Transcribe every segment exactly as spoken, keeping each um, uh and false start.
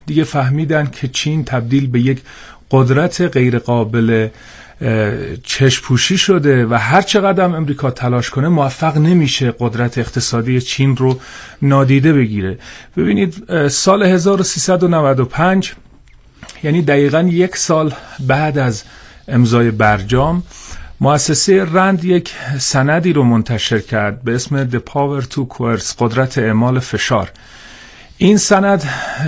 دیگه فهمیدن که چین تبدیل به یک قدرت غیر قابل چشم‌پوشی شده و هر چقدر هم امریکا تلاش کنه موفق نمیشه قدرت اقتصادی چین رو نادیده بگیره. ببینید سال هزار و سیصد و نود و پنج، یعنی دقیقاً یک سال بعد از امضای برجام، مؤسسه رند یک سندی رو منتشر کرد به اسم The Power to Coerce، قدرت اعمال فشار. این سند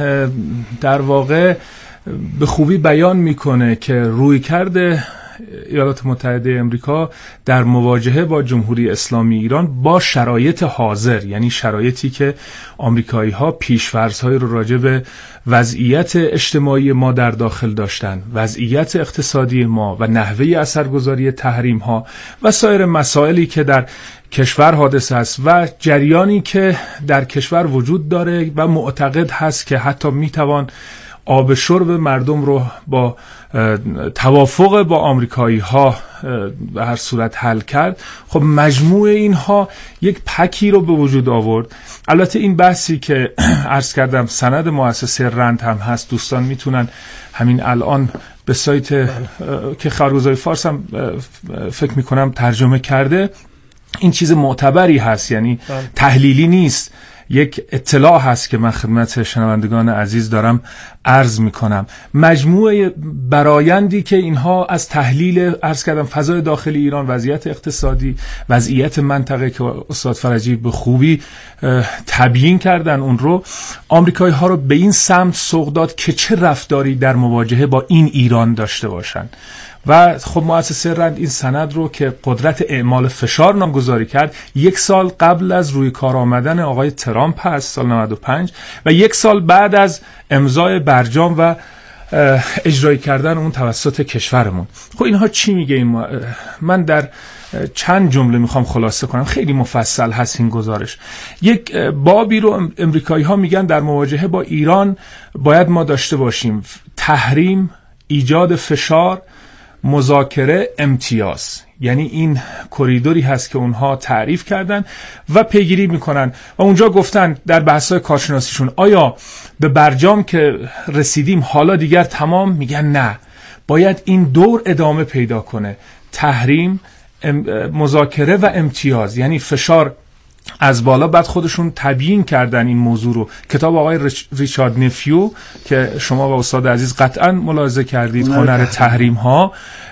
در واقع به خوبی بیان میکنه که رویکرد ایالات متحده امریکا در مواجهه با جمهوری اسلامی ایران با شرایط حاضر، یعنی شرایطی که آمریکایی ها پیش‌فرض‌های رو راجع به وضعیت اجتماعی ما در داخل داشتن، وضعیت اقتصادی ما و نحوه اثرگذاری تحریم ها و سایر مسائلی که در کشور حادث است و جریانی که در کشور وجود داره و معتقد هست که حتی میتوان آب شرب مردم رو با توافق با آمریکایی ها به هر صورت حل کرد. خب مجموع اینها یک پکی رو به وجود آورد. البته این بحثی که عرض کردم سند مؤسسه رند هم هست، دوستان میتونن همین الان به سایت که خبرگزاری فارس هم فکر میکنم ترجمه کرده، این چیز معتبری هست، یعنی تحلیلی نیست، یک اطلاع هست که من خدمت شنوندگان عزیز دارم عرض میکنم. مجموعه برایندی که اینها از تحلیل عرض کردم فضای داخلی ایران، وضعیت اقتصادی، وضعیت منطقه که استاد فرجی به خوبی تبیین کردن، اون رو آمریکایی ها رو به این سمت سوق داد که چه رفتاری در مواجهه با این ایران داشته باشن. و خب مؤسسه رند این سند رو که قدرت اعمال فشار نامگذاری کرد یک سال قبل از روی کار آمدن آقای ترامپ هست، سال نود و پنج، و یک سال بعد از امضای برجام و اجرایی کردن اون توسط کشورمون. خب اینها چی میگه این؟ من در چند جمله میخوام خلاصه کنم، خیلی مفصل هست این گزارش. یک بابی رو امریکایی ها میگن در مواجهه با ایران باید ما داشته باشیم: تحریم، ایجاد فشار، مذاکره، امتیاز. یعنی این کریدوری هست که اونها تعریف کردن و پیگیری میکنن و اونجا گفتن در بحث‌های کارشناسیشون آیا به برجام که رسیدیم حالا دیگر تمام؟ میگن نه، باید این دور ادامه پیدا کنه: تحریم، مذاکره و امتیاز، یعنی فشار از بالا. بعد خودشون تبیین کردن این موضوع رو. کتاب آقای ریچارد نفیو که شما و استاد عزیز قطعا ملاحظه کردید، هنر تحریم ها،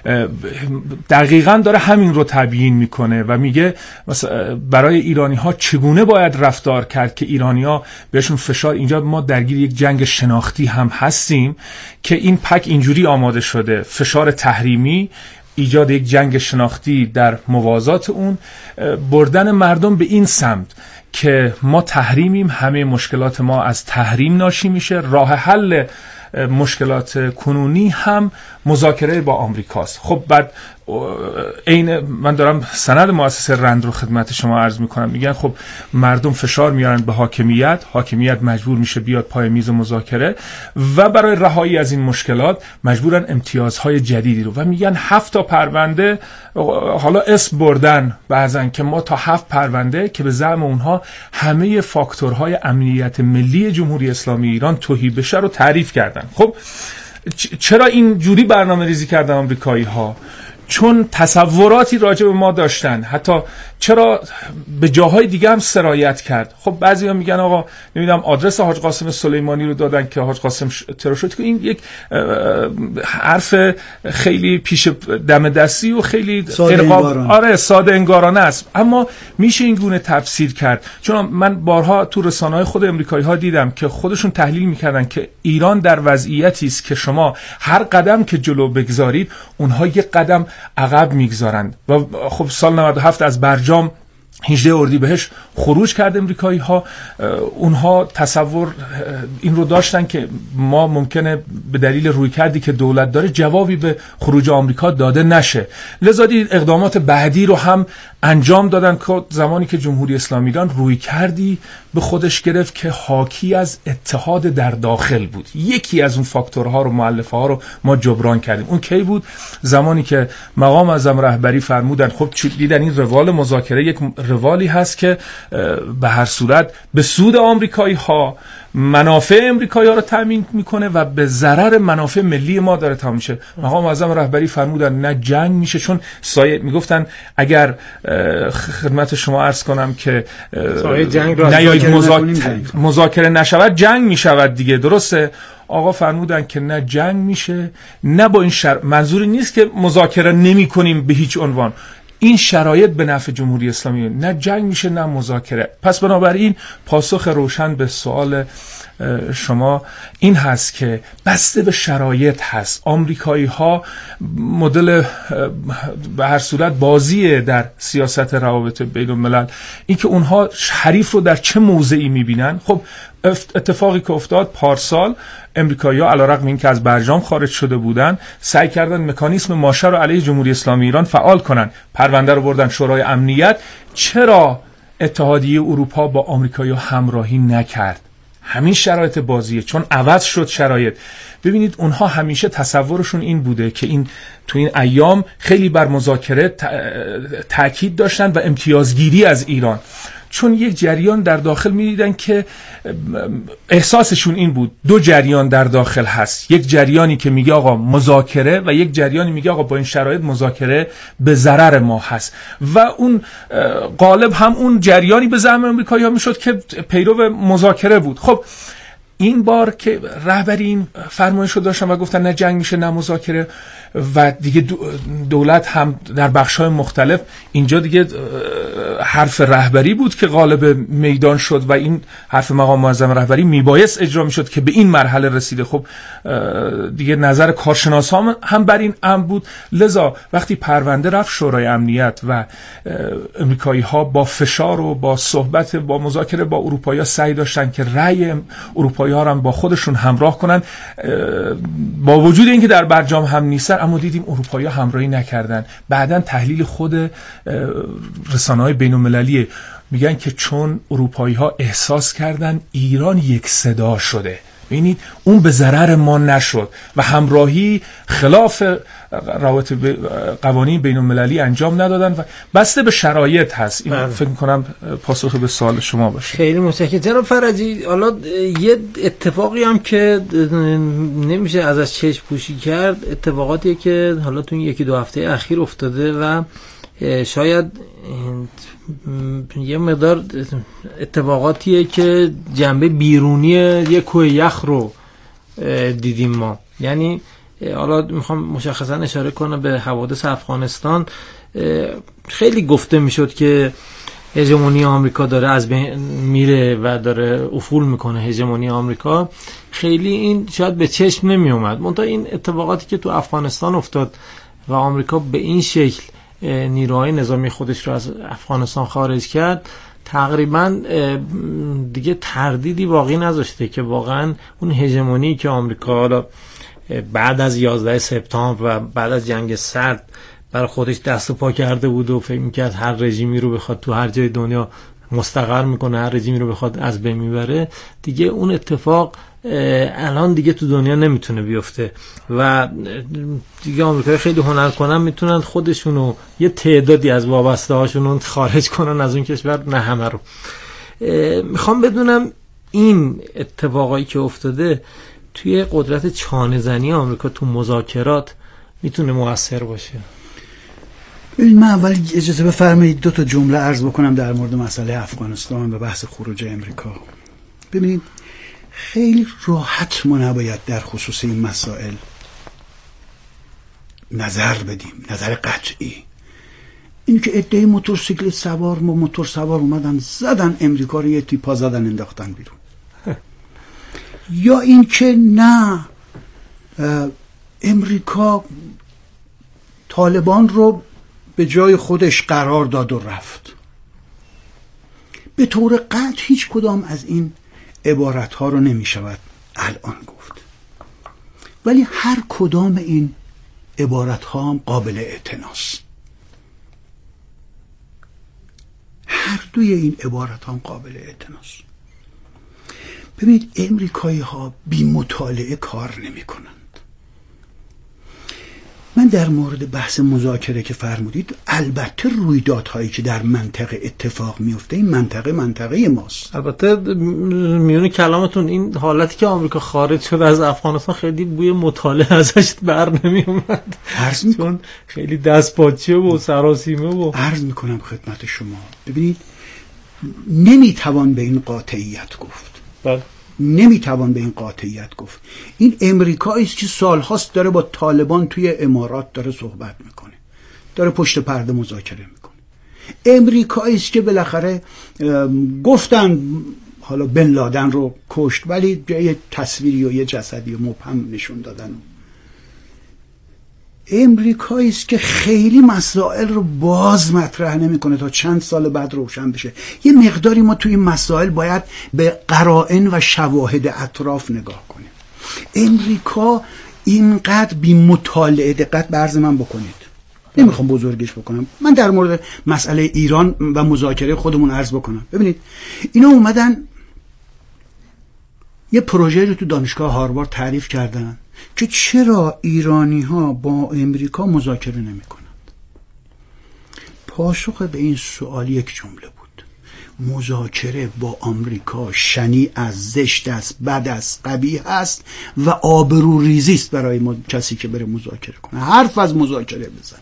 دقیقاً داره همین رو تبیین میکنه و میگه برای ایرانی ها چگونه باید رفتار کرد که ایرانی ها بهشون فشار. اینجا ما درگیر یک جنگ شناختی هم هستیم که این پک اینجوری آماده شده: فشار تحریمی، ایجاد یک جنگ شناختی در موازات اون، بردن مردم به این سمت که ما تحریمیم، همه مشکلات ما از تحریم ناشی میشه، راه حل مشکلات کنونی هم مذاکره با آمریکاست. خب بعد این من دارم سند مؤسسه رند رو خدمت شما عرض میکنم. میگن خب مردم فشار میارن به حاکمیت، حاکمیت مجبور میشه بیاد پای میز مذاکره و برای رهایی از این مشکلات مجبورن امتیازهای جدیدی رو، و میگن هفت تا پرونده، حالا اسم بردن بعضن که ما تا هفت پرونده که به زعم اونها همه فاکتورهای امنیت ملی جمهوری اسلامی ایران توهی بشه رو تعریف کردن. خب چرا این جوری برنامه ریزی کردن آمریکایی ها؟ چون تصوراتی راجع به ما داشتن. حتی چرا به جاهای دیگه هم سرایت کرد. خب بعضیا میگن آقا نمیدونم آدرس حاج قاسم سلیمانی رو دادن که حاج قاسم ترور شد، که این یک حرف خیلی پیش دم دستی و خیلی ارقام آره ساده انگارانه است. اما میشه این گونه تفسیر کرد، چون من بارها تو رسانه‌های خود آمریکایی ها دیدم که خودشون تحلیل میکردن که ایران در وضعیتی است که شما هر قدم که جلو بگذارید اونها یک قدم عقب میگذارند. و خب سال نود و هفت از برجام هجدهم اردیبهشت خروج کرد امریکایی ها. اونها تصور این رو داشتن که ما ممکنه به دلیل رویکردی که دولت داره جوابی به خروج آمریکا داده نشه، لذا اقدامات بعدی رو هم انجام دادن که زمانی که جمهوری اسلامی ایران رویکردی به خودش گرفت که حاکی از اتحاد در داخل بود. یکی از اون فاکتورها رو، مؤلفه ها رو ما جبران کردیم. اون کی بود؟ زمانی که مقام اعظم رهبری فرمودن خب دیدن این روال مذاکره یک روالی هست که به هر صورت به سود آمریکایی ها منافع امریکایی‌ها رو تامین میکنه و به ضرر منافع ملی ما داره تامین میشه. مقام معظم رهبری فرمودن نه جنگ میشه، چون سایه میگفتن اگر خدمت شما عرض کنم که نیایید مذاکره مذاکره نشود جنگ میشود دیگه، درسته؟ آقا فرمودن که نه جنگ میشه نه با این شر... منظوری نیست که مذاکره نمی کنیم به هیچ عنوان، این شرایط به نفع جمهوری اسلامی، نه جنگ میشه نه مذاکره. پس بنابراین پاسخ روشن به سوال شما این هست که بسته به شرایط هست. آمریکایی ها مدل به هر صورت بازیه در سیاست روابط بین الملل، این که اونها حریف رو در چه موضعی میبینن. خب اتفاقی که افتاد پارسال، امریکایی‌ها علیرغم اینکه از برجام خارج شده بودن سعی کردن مکانیسم ماشه رو علیه جمهوری اسلامی ایران فعال کنن، پرونده رو بردن شورای امنیت. چرا اتحادیه اروپا با آمریکایی‌ها همراهی نکرد؟ همین شرایط بازیه، چون عوض شد شرایط. ببینید اونها همیشه تصورشون این بوده که این تو این ایام خیلی بر مذاکره تأکید داشتن و امتیازگیری از ایران، چون یک جریان در داخل می‌دیدن که احساسشون این بود دو جریان در داخل هست، یک جریانی که میگه آقا مذاکره و یک جریانی میگه آقا با این شرایط مذاکره به ضرر ما هست، و اون غالب هم اون جریانی به زعم آمریکایی‌ها میشد که پیرو مذاکره بود. خب این بار که رهبری این فرمایش رو داشتن و گفتن نه جنگ میشه نه مذاکره، و دیگه دولت هم در بخش‌های مختلف، اینجا دیگه حرف رهبری بود که غالب میدان شد و این حرف مقام معظم رهبری میبایست اجرا میشد که به این مرحله رسیده. خب دیگه نظر کارشناسان هم بر این امر بود. لذا وقتی پرونده رفت شورای امنیت و امریکایی‌ها با فشار و با صحبت با مذاکره با اروپایی‌ها سعی داشتن که رأی اروپایی‌ها رو هم با خودشون همراه کنن، با وجود اینکه در برجام هم نیستن، اما دیدیم اروپایی‌ها همراهی نکردن. بعدن تحلیل خود رسانه‌های بین‌المللی میگن که چون اروپایی‌ها احساس کردن ایران یک صدا شده، ببینید اون به ضرر ما نشد و همراهی خلاف روابط قوانین بین‌المللی انجام ندادن و بسته به شرایط هست. این فکر می‌کنم پاسخ به سوال شما باشه. خیلی متشکرم جناب فرجی. حالا یه اتفاقی هم که نمیشه ازش چشم پوشی کرد، اتفاقاتی که حالا تو این یکی دو هفته اخیر افتاده و شاید یه مقدار اتفاقاتیه که جنبه بیرونی یه کوه یخ رو دیدیم ما. یعنی حالا میخوام مشخصا اشاره کنم به حوادث افغانستان. خیلی گفته میشد که هژمونی آمریکا داره از بین میره و داره افول میکنه هژمونی آمریکا. خیلی این شاید به چشم نمی اومد، منتها این اتفاقاتی که تو افغانستان افتاد و آمریکا به این شکل نیروهای نظامی خودش رو از افغانستان خارج کرد، تقریبا دیگه تردیدی باقی نذاشته که واقعا اون هژمونی که آمریکا بعد از یازده سپتامبر و بعد از جنگ سرد برای خودش دست و پا کرده بود و فکر می‌کرد هر رژیمی رو بخواد تو هر جای دنیا مستقر میکنه، هر رژیمی رو بخواد از بین میبره، دیگه اون اتفاق الان دیگه تو دنیا نمیتونه بیفته و دیگه آمریکایی خیلی هنر کنن میتونن خودشونو یه تعدادی از وابسته هاشونو خارج کنن از اون کشور، نه همه رو. میخوام بدونم این اتفاقایی که افتاده توی قدرت چانه زنی آمریکا تو مذاکرات میتونه مؤثر باشه؟ من اول اجازه بفرمایید دو تا جمله عرض بکنم در مورد مسئله افغانستان و بحث خروج امریکا. ببینید خیلی راحت ما نباید در خصوص این مسائل نظر بدیم، نظر قطعی. این که عده‌ای موتورسیکلت سوار و موتور سوار اومدن زدن امریکا رو، یه تیپا زدن انداختن بیرون، یا این که نه امریکا طالبان رو به جای خودش قرار داد و رفت. به طور قطع هیچ کدام از این عبارت ها رو نمی شود الان گفت، ولی هر کدام این عبارت ها هم قابل اعتناست. هر دوی این عبارت ها هم قابل اعتناست. ببینید امریکایی ها بی مطالعه کار نمی کنند. من در مورد بحث مذاکره که فرمودید، البته رویدادهایی که در منطقه اتفاق میفته، این منطقه منطقه ماست. البته میون کلامتون این حالتی که آمریکا خارج شد از افغانستان خیلی بوی مطالعه ازش بر نمی اومد، چون خیلی دستپاچه و سراسیمه و عرض میکنم خدمت شما. ببینید نمیتوان به این قاطعیت گفت. بله. نمیتوان به این قاطعیت گفت. این امریکایی است که سالهاست داره با طالبان توی امارات داره صحبت میکنه، داره پشت پرده مذاکره میکنه. امریکایی است که بالاخره گفتن حالا بن لادن رو کشت، ولی یه تصویری و یه جسدی و مبهم نشون دادن. امریکایی است که خیلی مسائل رو باز مطرح نمیکنه تا چند سال بعد روشن بشه. یه مقداری ما توی این مسائل باید به قرائن و شواهد اطراف نگاه کنیم. امریکا اینقدر بی مطالعه، دقت به عرض من بکنید، نمیخوام بزرگش بکنم، من در مورد مسئله ایران و مذاکره خودمون عرض بکنم. ببینید اینا اومدن یه پروژه رو تو دانشگاه هاروارد تعریف کردن که چرا ایرانی ها با امریکا مذاکره نمی کنند. پاسخ به این سوال یک جمله بود: مذاکره با آمریکا شنیع است، زشت است، بد است، قبیح است و آبروریزی است برای کسی که بره مذاکره کنه. حرف از مذاکره بزن.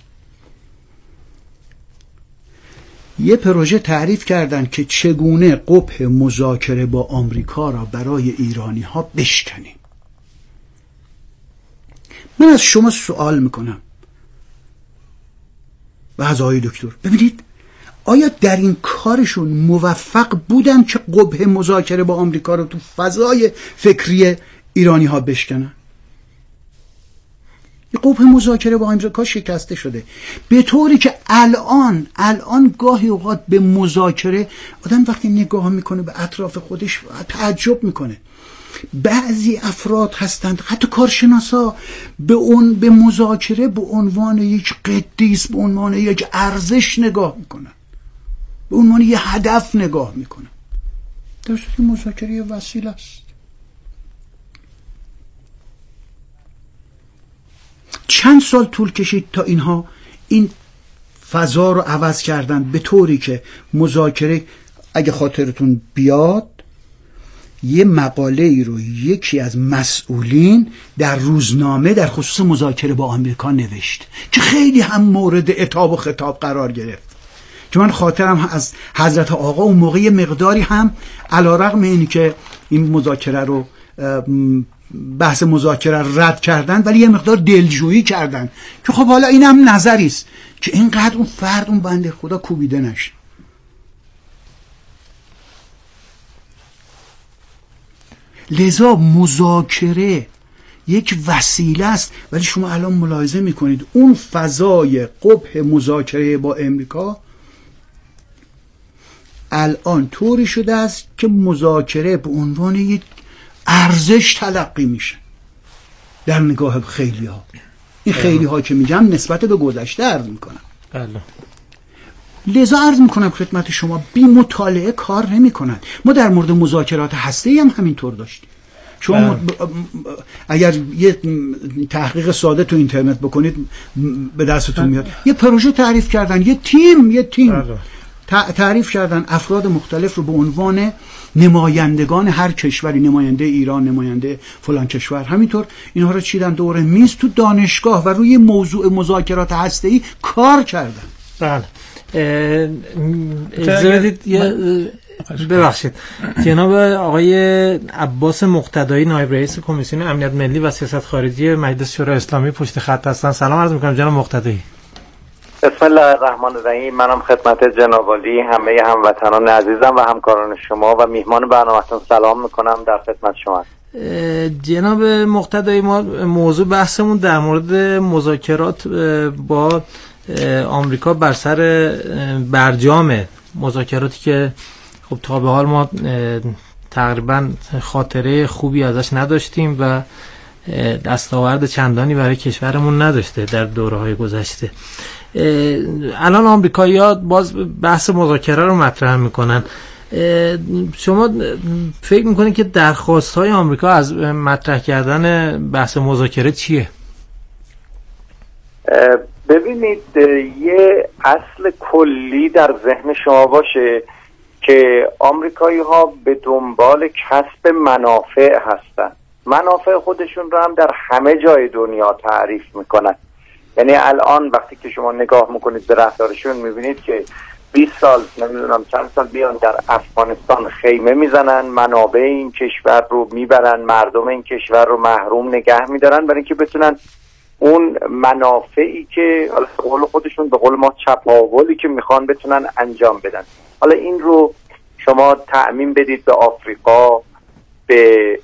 یه پروژه تعریف کردن که چگونه قبح مذاکره با آمریکا را برای ایرانی ها بشکنیم. من از شما سوال میکنم و از آقای دکتر، ببینید آیا در این کارشون موفق بودن که قبح مذاکره با آمریکا رو تو فضای فکری ایرانی ها بشکنن؟ قبح مذاکره با آمریکا شکسته شده، به طوری که الان الان گاهی اوقات به مذاکره آدم وقتی نگاه میکنه به اطراف خودش تعجب میکنه. بعضی افراد هستند، حتی کارشناسا، به اون به مذاکره به عنوان یک قدیس، به عنوان یک ارزش نگاه میکنن، به عنوان یک هدف نگاه میکنن، در صورتی که مذاکره وسیله است. چند سال طول کشید تا اینها این فضا رو عوض کردن به طوری که مذاکره، اگه خاطرتون بیاد، یه مقاله ای رو یکی از مسئولین در روزنامه در خصوص مذاکره با آمریکا نوشت که خیلی هم مورد عتاب و خطاب قرار گرفت، که من خاطرم از حضرت آقا اون موقع مقداری هم علیرغم اینی که این مذاکره رو بحث مذاکره رد کردن، ولی یه مقدار دلجویی کردن که خب حالا این هم نظری است که اینقدر اون فرد، اون بنده خدا کوبیده نشه. لذا مذاکره یک وسیله است، ولی شما الان ملاحظه میکنید اون فضای قبح مذاکره با امریکا الان طوری شده است که مذاکره به عنوان یک ارزش تلقی میشه در نگاه خیلی ها. این خیلی ها که میگم نسبت به گذشته عرض میکنم. بله. لذا عرض میکنم خدمت شما، بی مطالعه کار نمیکنن. ما در مورد مذاکرات هسته‌ای هم همینطور داشتیم. شما اگر یه تحقیق ساده تو اینترنت بکنید به دستتون میاد. یه پروژه تعریف کردن، یه تیم یه تیم تعریف کردن، افراد مختلف رو به عنوان نمایندگان هر کشوری، نماینده ایران، نماینده فلان کشور، همینطور اینها رو چیدن دور میز تو دانشگاه و روی موضوع مذاکرات هسته‌ای کار کردن. بله. اجازه بدید یه ببخشید، جناب آقای عباس مقتدایی، نایب رئیس کمیسیون امنیت ملی و سیاست خارجی مجلس شورای اسلامی پشت خط هستن. سلام عرض می‌کنم جناب مقتدایی. بسم الله الرحمن الرحیم. منم خدمت جناب عالی، همه هموطنان عزیزم و همکاران شما و میهمان برنامه‌تون سلام میکنم. در خدمت شما. جناب مقتدایی، ما موضوع بحثمون در مورد مذاکرات با آمریکا بر سر برجام مذاکراتی که خب تا به حال ما تقریبا خاطره خوبی ازش نداشتیم و دستاورد چندانی برای کشورمون نداشته در دوره‌های گذشته. الان آمریکایی‌ها باز بحث مذاکره رو مطرح میکنن. شما فکر میکنید که درخواست‌های آمریکا از مطرح کردن بحث مذاکره چیه؟ ببینید یه اصل کلی در ذهن شما باشه که آمریکایی ها به دنبال کسب منافع هستن. منافع خودشون رو هم در همه جای دنیا تعریف میکنن. یعنی الان وقتی که شما نگاه میکنید به رفتارشون میبینید که بیست سال نمیدونم چند سال بیان در افغانستان خیمه میزنن، منابع این کشور رو میبرن، مردم این کشور رو محروم نگه میدارن برای اینکه بتونن اون منافعی که حالا به قول خودشون به قول ما چپاولی که میخوان بتونن انجام بدن. حالا این رو شما تعمیم بدید به آفریقا، به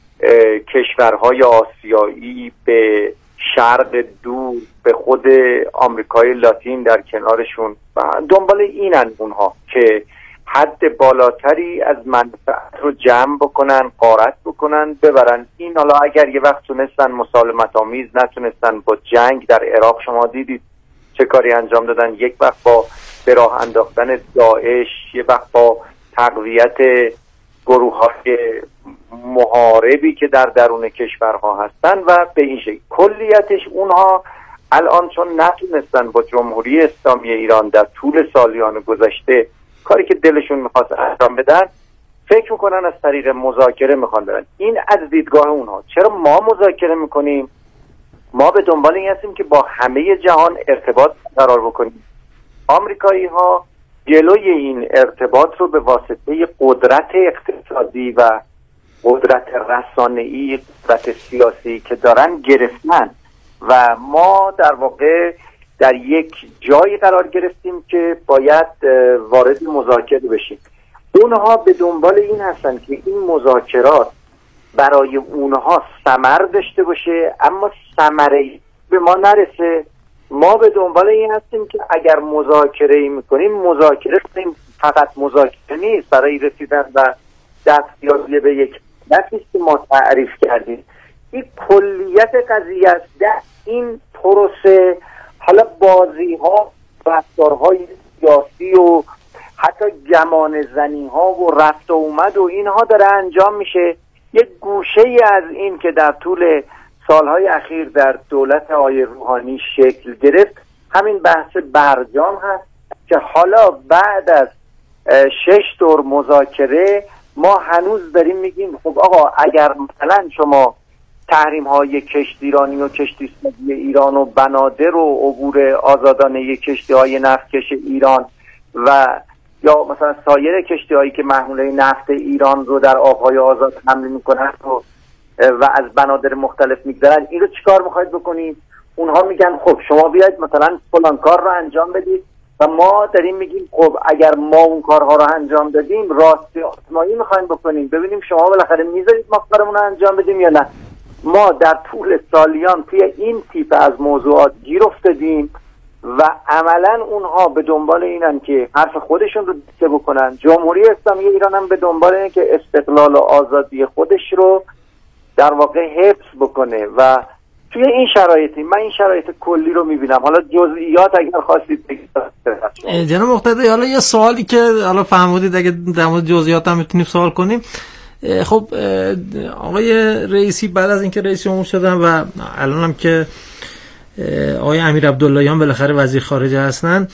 کشورهای آسیایی، به شرق دور، به خود آمریکای لاتین در کنارشون، دنبال اینن اونها که حد بالاتری از منفعت رو جمع بکنن، غارت بکنن، ببرن. این حالا اگر یه وقت تونستن مسالمت آمیز، نتونستن با جنگ در عراق، شما دیدید چه کاری انجام دادن، یک وقت با به راه انداختن داعش، یه وقت با تقویت گروه‌های محاربی که در درون کشورها هستن و به این شکل. کلیتش اونها الان چون نتونستن با جمهوری اسلامی ایران در طول سالیان گذشته کاری که دلشون میخواست انجام بدن، فکر میکنن از طریق مذاکره میخوان برن. این از دیدگاه اونها. چرا ما مذاکره میکنیم؟ ما به دنبال این هستیم که با همه جهان ارتباط قرار بکنیم. آمریکایی ها جلوی این ارتباط رو به واسطه قدرت اقتصادی و قدرت رسانه‌ای، قدرت سیاسی که دارن گرفتن و ما در واقع در یک جایی قرار گرفتیم که باید وارد مذاکره بشیم. اونها به دنبال این هستن که این مذاکرات برای اونها ثمر داشته باشه، اما ثمره‌ای به ما نرسه. ما به دنبال این هستیم که اگر مذاکره میکنیم، مذاکره فقط مذاکره نیست، برای رسیدن و دستیابی به یک هدفی که ما تعریف کردیم. این کلیت قضیه است. در این پروسه حالا بازی ها، رفتارهای سیاسی و حتی گمان زنی ها و رفت و اومد و اینها داره انجام میشه. یک گوشه ای از این که در طول سالهای اخیر در دولت آقای روحانی شکل گرفت، همین بحث برجام هست که حالا بعد از شش دور مذاکره ما هنوز داریم میگیم خب آقا اگر مثلا شما تحریم های کشتیرانی و کشتی سازی ایران و بنادر و عبور آزادانه کشتی های نفتکش ایران و یا مثلا سایر کشتی هایی که محموله نفت ایران رو در آبهای آزاد حمل میکنن و و از بنادر مختلف میگذارن، این رو چیکار میخواید بکنید؟ اونها میگن خب شما بیاید مثلا فلان کار رو انجام بدید و ما داریم میگیم خب اگر ما اون کارها رو انجام دادیم راستی آزمایی میخوایم بکنیم ببینیم شما بالاخره میذارید ما کارمون رو انجام بدیم یا نه. ما در طول سالیان توی این تیپ از موضوعات گیر افتادیم و عملا اونها به دنبال اینن که حرف خودشون رو دیسته بکنن. جمهوری اسلامی ایران هم به دنبال اینه که استقلال و آزادی خودش رو در واقع حفظ بکنه و توی این شرایطی من این شرایط کلی رو میبینم. حالا جزئیات اگر خواستید بگید. جناب مقتدی، حالا یه سوالی که حالا فهمیدید اگه در مورد جزئیات هم میتونیم سوال کنیم. خب آقای رئیسی بعد از اینکه رئیس جمهور شدن و الان هم که آقای امیر عبداللهیان بالاخره وزیر خارجه هستن،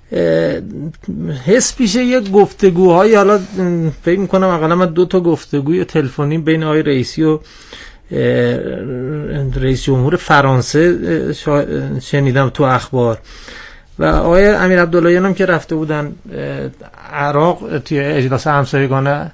حس پیشه یه گفتگوهای، حالا فکر میکنم اقلا من دو تا گفتگوی تلفنی بین آقای رئیسی و رئیس جمهور فرانسه شنیدم تو اخبار و آقای امیر عبداللهیان هم که رفته بودن عراق توی اجلاس همسایگان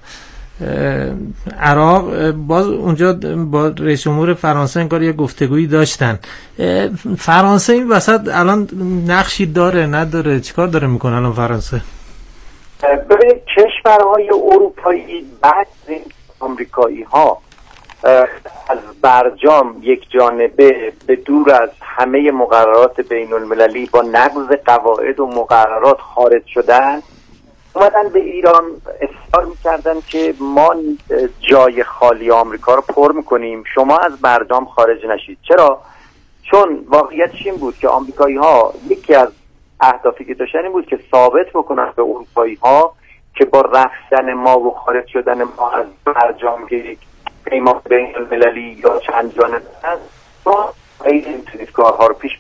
عراق، باز اونجا با رئیس جمهور فرانسه انگار یه گفتگویی داشتن. فرانسه این وسط الان نقشی داره نداره؟ چیکار داره میکنه الان فرانسه؟ ببینید کشورهای اروپایی بعد آمریکایی ها از برجام یک جانبه به دور از همه مقررات بین المللی با نقض قواعد و مقررات خارج شدن، اومدن به ایران اصرار میکردن که ما جای خالی آمریکا رو پر میکنیم، شما از برجام خارج نشید. چرا؟ چون واقعیتش این بود که آمریکایی ها یکی از اهدافی که داشتن این بود که ثابت بکنن به اروپایی ها که با رفتن ما و خارج شدن ما از برجام که یک پیمان بین المللی یا چند جانبه است، ما نمیتونید کارها رو پیش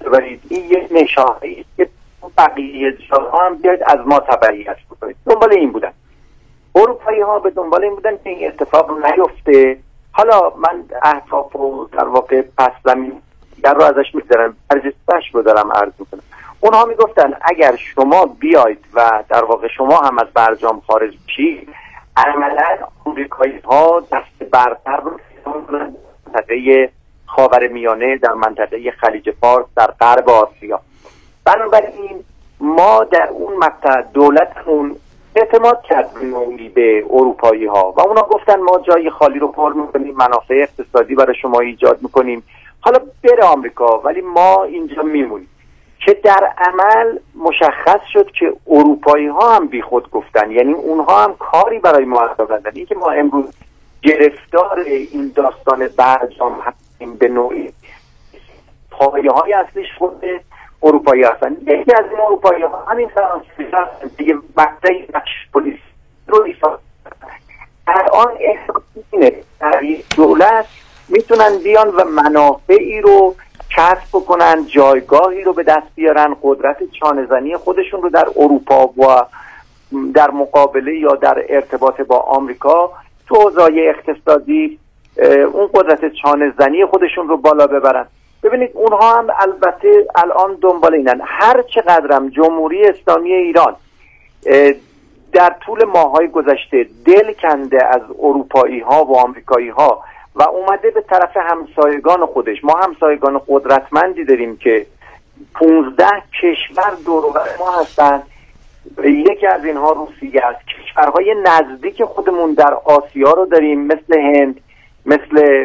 ببرید، این یه نشانه‌ای است که بقیه جاها هم بیاید از ما تبعیت بکنید. دنبال این بودن اروپایی ها، به دنبال این بودن که این اتفاق نیفته. حالا من اهداف و در واقع پس زمین در رو ازش می‌گذارم، ارزشش رو دارم عرض می‌کنم. اونها میگفتن اگر شما بیاید و در واقع شما هم از برجام خارج بشید، عملاً آمریکایی ها دست برتر رو در منطقه خاورمیانه، در منطقه خلیج فارس، در غرب آسیا. بنابراین ما در اون مقطع دولتمون اعتماد کرد نوعی به اروپایی ها و اونا گفتن ما جای خالی رو پر میکنیم، منافع اقتصادی برای شما ایجاد میکنیم، حالا بره آمریکا ولی ما اینجا میمونیم. که در عمل مشخص شد که اروپایی ها هم بی خود گفتن، یعنی اونها هم کاری برای ما انجام دادن. این که ما امروز گرفتار این داستان برجام هستیم به نوعی پایه های اصلیش خود اروپایی هستن. یکی از این اروپایی ها همین فرانسوی هستن دیگه، مقطعی نقش پلیس رو ایفا الان احساس اینه در دولت میتونن بیان و منافعی رو کسب بکنن، جایگاهی رو به دست بیارن، قدرت چانه‌زنی خودشون رو در اروپا و در مقابله یا در ارتباط با آمریکا تو حوزه اقتصادی اون قدرت چانه‌زنی خودشون رو بالا ببرن. ببینید اونها هم البته الان دنبال اینن. هر چقدرم جمهوری اسلامی ایران در طول ماه‌های گذشته دل کنده از اروپایی ها و آمریکایی ها و اومده به طرف همسایگان خودش، ما همسایگان قدرتمندی داریم که پونزده کشور دور و بر ما هستن، یکی از اینها روسیه است. کشورهای نزدیک خودمون در آسیا رو داریم مثل هند، مثل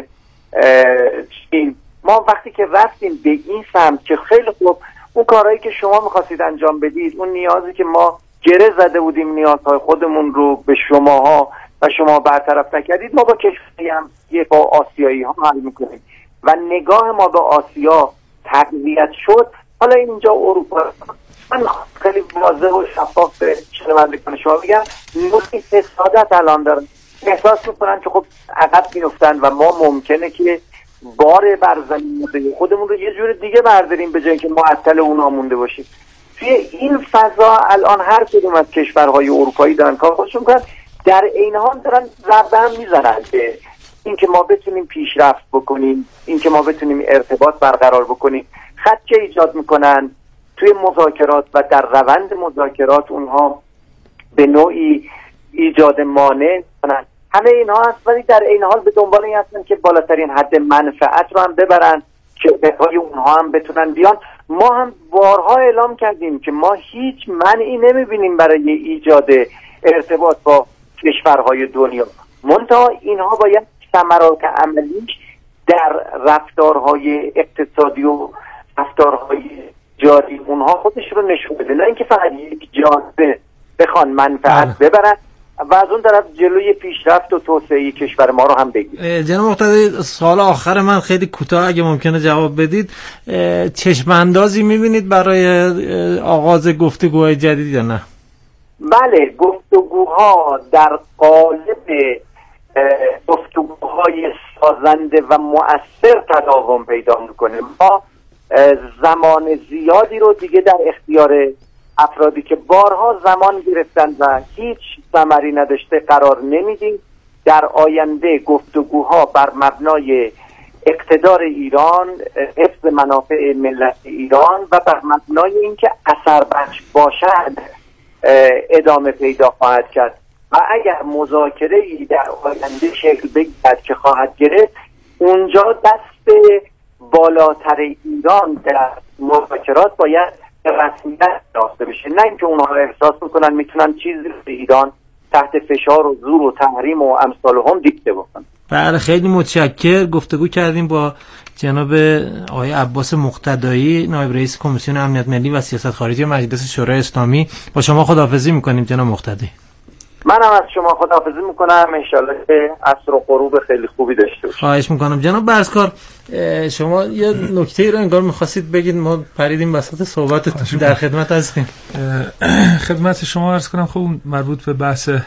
چین. ما وقتی که رفتیم به این سمت که خیلی خوب اون کارهایی که شما میخواستید انجام بدید، اون نیازی که ما گره زده بودیم نیازهای خودمون رو به شماها و شما برطرف نکردید، ما با کشوری هم یه با آسیایی ها حل میکنیم و نگاه ما به آسیا تقویت شد. حالا اینجا اروپا، من خیلی واضح و شفاف به شنوندگان شما بگم، نوعی حسادت الان دارن، احساس میکنن که خب عقب میفتن و ما ممکنه که بار بر زمین خودمون رو یه جور دیگه برداریم به جای اینکه معطل اونا مونده باشیم. توی این فضا الان هر کدوم از کشورهای اروپایی دارن کار خودشون میکنن، در این حال دارن ضربه هم میزنن که اینکه ما بتونیم پیشرفت بکنیم، اینکه ما بتونیم ارتباط برقرار بکنیم، خدشه ایجاد میکنن توی مذاکرات و در روند مذاکرات اونها به نوعی ایجاد مانع کنن. همه اینها هست ولی در این حال به دنبال این هستن که بالاترین حد منفعت رو هم ببرن که به پای اونها هم بتونن بیان. ما هم بارها اعلام کردیم که ما هیچ منعی نمیبینیم برای ایجاد ارتباط با کشورهای دنیا، منتها اینها باید ثمرات عملیش در رفتارهای اقتصادی و رفتارهای جاری اونها خودش رو نشون بده، نه اینکه فقط یک جانبه بخوان منفعت ببرن و از اون طرف جلوی پیشرفت و توسعه کشور ما رو هم بگیرن. جناب مقتدی، سوال آخر من خیلی کوتاه اگه ممکنه جواب بدید، چشم اندازی می‌بینید برای آغاز گفتگوهای جدید یا نه؟ بله، گفتگوها در قالب گفتگوهای سازنده و مؤثر تداوم پیدا میکنه. ما زمان زیادی رو دیگه در اختیار افرادی که بارها زمان گرفتن و هیچ ثمری نداشته قرار نمیدیم. در آینده گفتگوها بر مبنای اقتدار ایران، حفظ منافع ملت ایران و بر مبنای اینکه اثر بخش باشد ادامه پیدا خواهد کرد و اگر مذاکره‌ای در آینده شکل بگیرد که خواهد گرفت، اونجا دست بالاتر ایران در مذاکرات باید رسمیت داشته بشه، نه اینکه اونها احساس میکنن میتونن چیزی رو به ایران تحت فشار و زور و تحریم و امثال هم دیکته بکنن. بله، خیلی متشکر. گفتگو کردیم با جناب آقای عباس مقتدایی، نایب رئیس کمیسیون امنیت ملی و سیاست خارجی مجلس شورای اسلامی. با شما خداحافظی میکنیم جناب مقتدی. منم از شما خداحافظی میکنم، انشالله که عصر و غروب خیلی خوبی داشته باشید. خواهش میکنم. جناب برزکار، شما یه نکته رو انگار میخواستید بگید، ما پریدیم وسط صحبتتون، در خدمت هستیم. خدمت شما عرض کنم. خب مربوط به بحث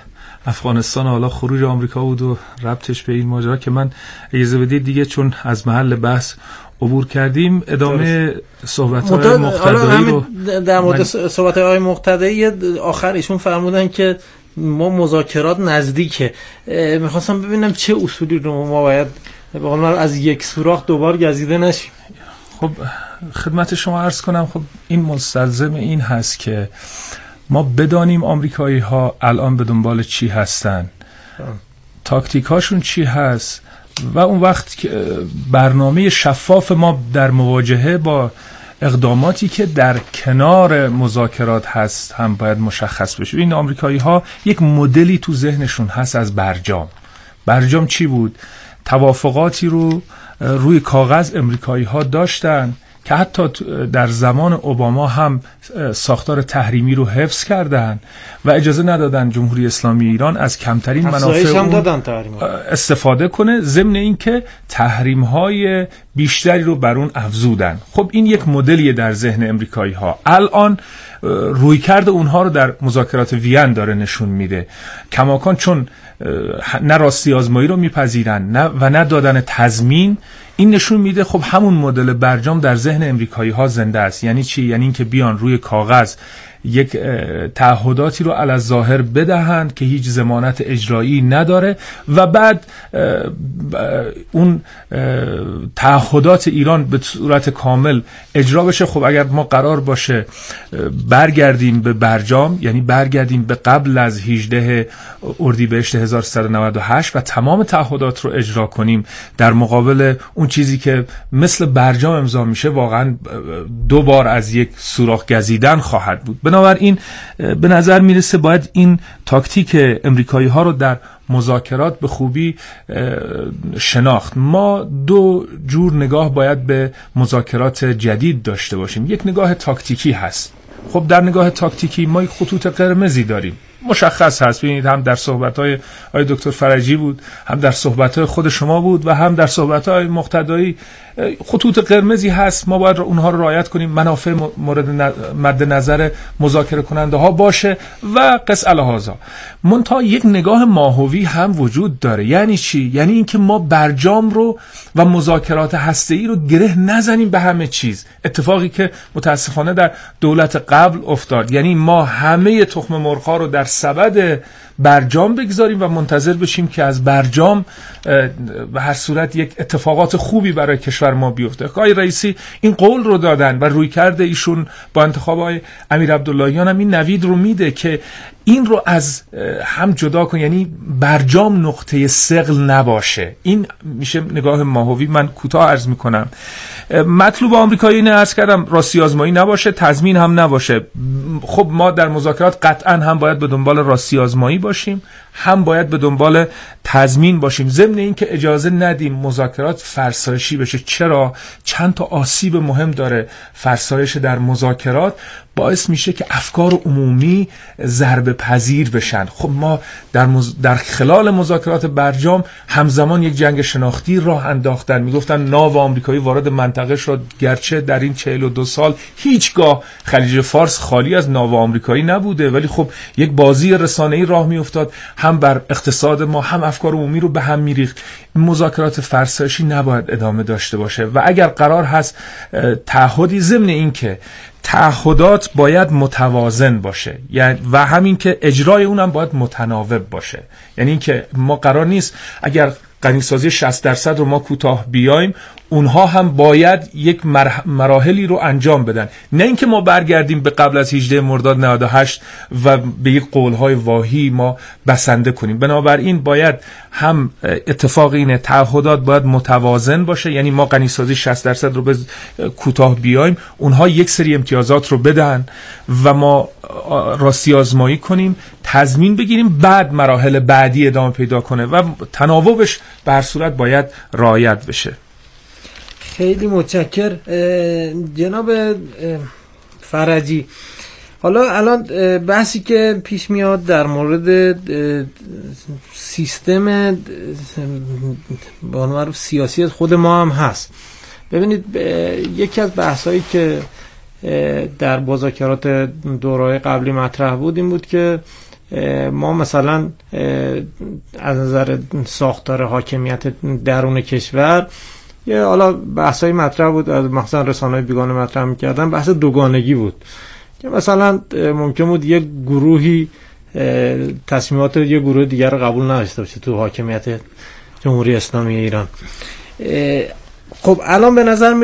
افغانستان، حالا خروج آمریکا بود و ربطش به این ماجرا که من اجازه بدید دیگه چون از محل بحث عبور کردیم ادامه صحبت‌های مقتدایی رو در مورد صحبت‌های مقتدایی آخر ایشون فرمودن که ما مذاکرات نزدیکه. میخواستم ببینم چه اصولی رو ما باید به قول معروف از یک سوراخ دوبار گزیده نشیم. خب خدمت شما عرض کنم، خب این مستلزم این هست که ما بدانیم آمریکایی ها الان به دنبال چی هستن، تاکتیک هاشون چی هست و اون وقت که برنامه شفاف ما در مواجهه با اقداماتی که در کنار مذاکرات هست هم باید مشخص بشه. این آمریکایی ها یک مدلی تو ذهنشون هست از برجام. برجام چی بود؟ توافقاتی رو روی کاغذ امریکایی ها داشتن که حتی در زمان اوباما هم ساختار تحریمی رو حفظ کردن و اجازه ندادن جمهوری اسلامی ایران از کمترین منافع اون استفاده کنه، ضمن اینکه تحریم های بیشتری رو بر اون افزودن. خب این یک مدلیه در ذهن امریکایی ها. الان رویکرد اونها رو در مذاکرات وین داره نشون میده. کماکان چون نه راستی آزمایی رو میپذیرن نه و نه دادن تضمین، این نشون میده خب همون مدل برجام در ذهن امریکایی ها زنده است. یعنی چی؟ یعنی اینکه بیان روی کاغذ یک تعهداتی رو علی الظاهر بدهند که هیچ ضمانت اجرایی نداره و بعد اون تعهدات ایران به صورت کامل اجرا بشه. خب اگر ما قرار باشه برگردیم به برجام، یعنی برگردیم به قبل از هجدهم اردیبهشت هزار و سیصد و نود و هشت و تمام تعهدات رو اجرا کنیم در مقابل اون چیزی که مثل برجام امضا میشه، واقعا دو بار از یک سوراخ گزیدن خواهد بود. بنابراین به نظر میرسه باید این تاکتیک امریکایی ها رو در مذاکرات به خوبی شناخت. ما دو جور نگاه باید به مذاکرات جدید داشته باشیم. یک نگاه تاکتیکی هست. خب در نگاه تاکتیکی ما یک خطوط قرمزی داریم، مشخص هست. ببینید هم در صحبت‌های آقای دکتر فرجی بود، هم در صحبت‌های خود شما بود و هم در صحبت‌های مقتدایی. خطوط قرمزی هست، ما باید اونها رو رعایت کنیم، منافع مورد مد نظر مذاکره کننده ها باشه و قص الهذا. منتها یک نگاه ماهوی هم وجود داره. یعنی چی؟ یعنی اینکه ما برجام رو و مذاکرات هسته‌ای رو گره نزنیم به همه چیز. اتفاقی که متاسفانه در دولت قبل افتاد. یعنی ما همه تخم مرغ‌ها رو در سبد برجام بگذاریم و منتظر بشیم که از برجام به هر صورت یک اتفاقات خوبی برای کشور ما بیفته. آقای رئیسی این قول رو دادن و روی کرده ایشون با انتخاب آقای امیر عبداللهیان هم این نوید رو میده که این رو از هم جدا کن، یعنی برجام نقطه ثقل نباشه. این میشه نگاه ماهوی. من کوتاه عرض میکنم. مطلوب آمریکایی اینه، عرض کردم، راستی آزمایی نباشه، تضمین هم نباشه. خب ما در مذاکرات قطعا هم باید به دنبال راستی آزمایی باشیم، هم باید به دنبال تضمین باشیم، ضمن این که اجازه ندیم مذاکرات فرسایشی بشه. چرا؟ چند تا آسیب مهم داره فرسایش در مذاکرات. باعث میشه که افکار عمومی ضربه پذیر بشن. خب ما در, مز... در خلال مذاکرات برجام همزمان یک جنگ شناختی راه انداختن. میگفتن ناو آمریکایی وارد منطقه شد، گرچه در این چهل و دو سال هیچگاه خلیج فارس خالی از ناو آمریکایی نبوده، ولی خب یک بازی رسانه‌ای راه میافتاد، هم بر اقتصاد ما هم افکار عمومی رو به هم میریخت. مذاکرات فرسایشی نباید ادامه داشته باشه و اگر قرار هست تعهدی، ضمن این که تعهدات باید متوازن باشه، یعنی و همین که اجرای اونم باید متناوب باشه. یعنی این که ما قرار نیست اگر غنیسازی شصت درصد رو ما کوتاه بیایم، اونها هم باید یک مراحلی رو انجام بدن. نه اینکه ما برگردیم به قبل از هجدهم مرداد نود و هشت و به یک قولهای واهی ما بسنده کنیم. بنابراین باید هم اتفاق اینه، تعهدات باید متوازن باشه، یعنی ما غنیسازی شصت درصد رو به کوتاه بیایم، اونها یک سری امتیازات رو بدن و ما راستی آزمایی کنیم، تضمین بگیریم، بعد مراحل بعدی ادامه پیدا کنه و تناوبش به هر صورت باید رعایت بشه. خیلی متشکر جناب فرجی. حالا الان بحثی که پیش میاد در مورد سیستم به عنوان معروف سیاسی خود ما هم هست. ببینید یکی از بحثایی که در مذاکرات دوره‌های قبلی مطرح بود این بود که ما مثلا از نظر ساختار حاکمیت درون کشور یه حالا بحثای مطرح بود، از مثلا رسانه‌های بیگانه مطرح می‌کردن، بحث دوگانگی بود که مثلا ممکن بود یک گروهی تصمیمات یک گروه دیگر رو قبول نداشته باشه تو حاکمیت جمهوری اسلامی ایران. خب الان به نظر